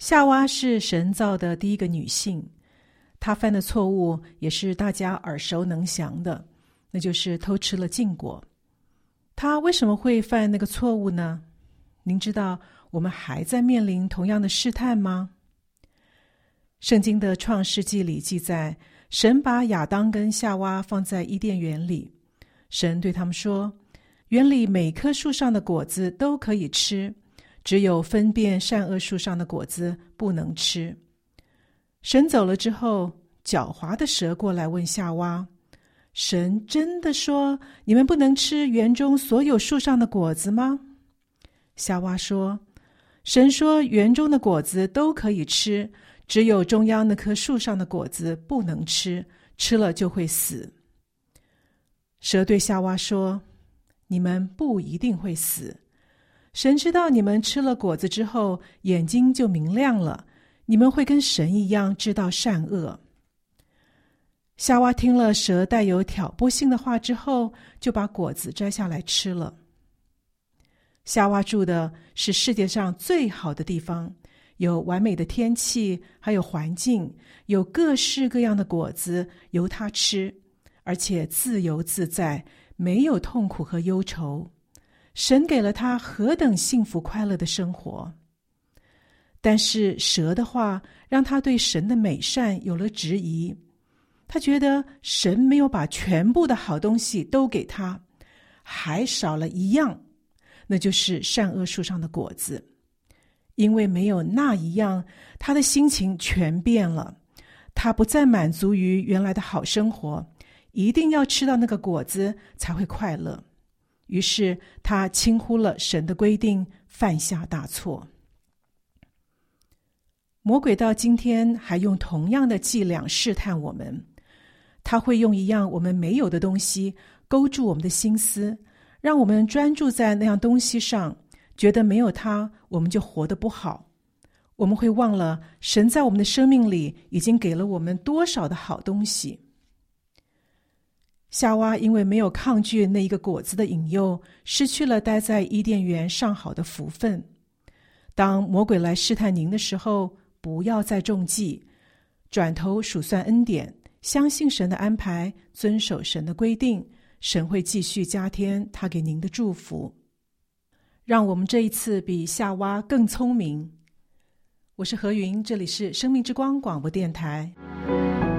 夏娃是神造的第一个女性，她犯的错误也是大家耳熟能详的，那就是偷吃了禁果。她为什么会犯那个错误呢？您知道我们还在面临同样的试探吗？圣经的创世纪里记载，神把亚当跟夏娃放在伊甸园里，神对他们说，园里每棵树上的果子都可以吃，只有分辨善恶树上的果子不能吃。神走了之后，狡猾的蛇过来问夏娃，神真的说你们不能吃园中所有树上的果子吗？夏娃说，神说园中的果子都可以吃，只有中央那棵树上的果子不能吃，吃了就会死。蛇对夏娃说，你们不一定会死，神知道你们吃了果子之后眼睛就明亮了，你们会跟神一样知道善恶。夏娃听了蛇带有挑拨性的话之后，就把果子摘下来吃了。夏娃住的是世界上最好的地方，有完美的天气，还有环境，有各式各样的果子由她吃，而且自由自在，没有痛苦和忧愁。神给了她何等幸福快乐的生活。但是蛇的话让她对神的美善有了质疑，她觉得神没有把全部的好东西都给她，还少了一样，那就是善恶树上的果子。因为没有那一样，她的心情全变了，她不再满足于原来的好生活，一定要吃到那个果子才会快乐。于是她轻忽了神的规定，犯下大错。魔鬼到今天还用同样的伎俩试探我们，他会用一样我们没有的东西勾住我们的心思，让我们专注在那样东西上，觉得没有它我们就活得不好。我们会忘了神在我们的生命里已经给了我们多少的好东西。夏娃因为没有抗拒那一个果子的引诱，失去了待在伊甸园上好的福分。当魔鬼来试探您的时候，不要再中计，转头数算恩典，相信神的安排，遵守神的规定，神会继续加添他给您的祝福。让我们这一次比夏娃更聪明。我是何云，这里是生命之光广播电台。